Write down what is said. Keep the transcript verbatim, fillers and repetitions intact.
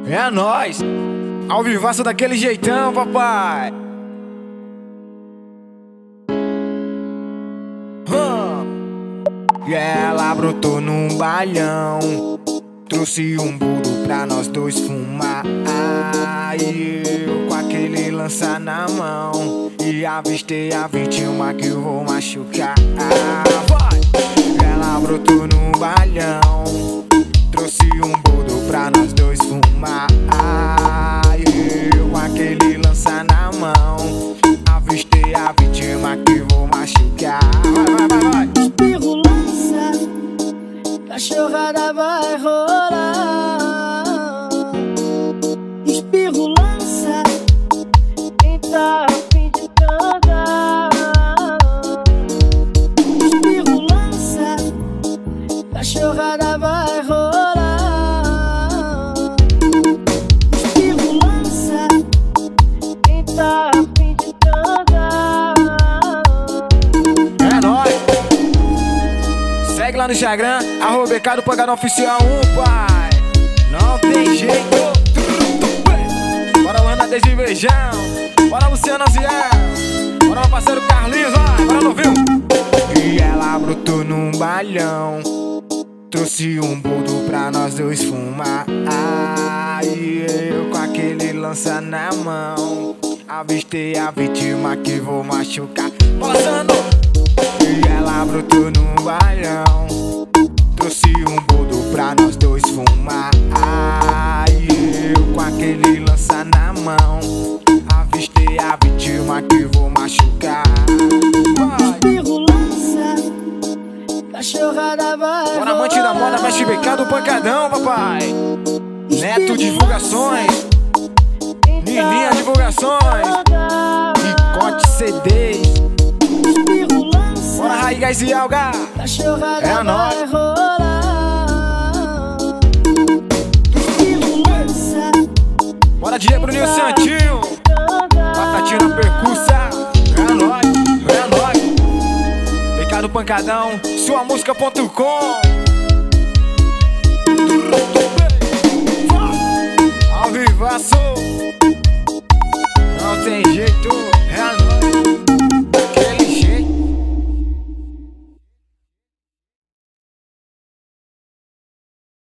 É nóis, ao vivaço daquele jeitão, papai. E ela brotou num bailão, trouxe um burro pra nós dois fumar. E eu com aquele lança na mão, e avistei a vítima que eu vou machucar. Vai! Ela brotou num bailão, trouxe um burro pra nós dois fumar. E eu com aquele lança na mão, avistei a vítima que eu vou machucar. Vai, vai, vai, vai! Espirro lança, cachorrada vai rolar. Espirro lança, quem tá a fim de cantar. Espirro lança, cachorrada vai rolar. Espirro lança, quem tá a fim de cantar. É nóis! Segue lá no Instagram, arroba Becado Pancadão Oficial um, pai. Não tem jeito. Bora Luana desde beijão, bora Luciana Ziel, bora meu parceiro Carlinhos, vai, bora no viu. E ela brotou num bailão, trouxe um boldo pra nós dois fumar. E eu com aquele lança na mão, avistei a vítima que vou machucar. Balançando. E ela brotou num bailão, trouxe um boldo pra nós dois fumar. E eu com aquele lança na mão, avistei a vítima que vou machucar. Espirro lança, cachorrada vai. Bora amante da moda, mestre Becado Pancadão, papai. Neto Divulgações, Nininha Divulgações, Ricote C Ds. Bora Raí Gás e Alga, Cachorrada é nóis. vai rolar. Espirro lança, Bora D J Bruninho Santinho, Batatinha na percussa. É nóis, é nóis. Becado Pancadão, sua música ponto com. Ao vivaço.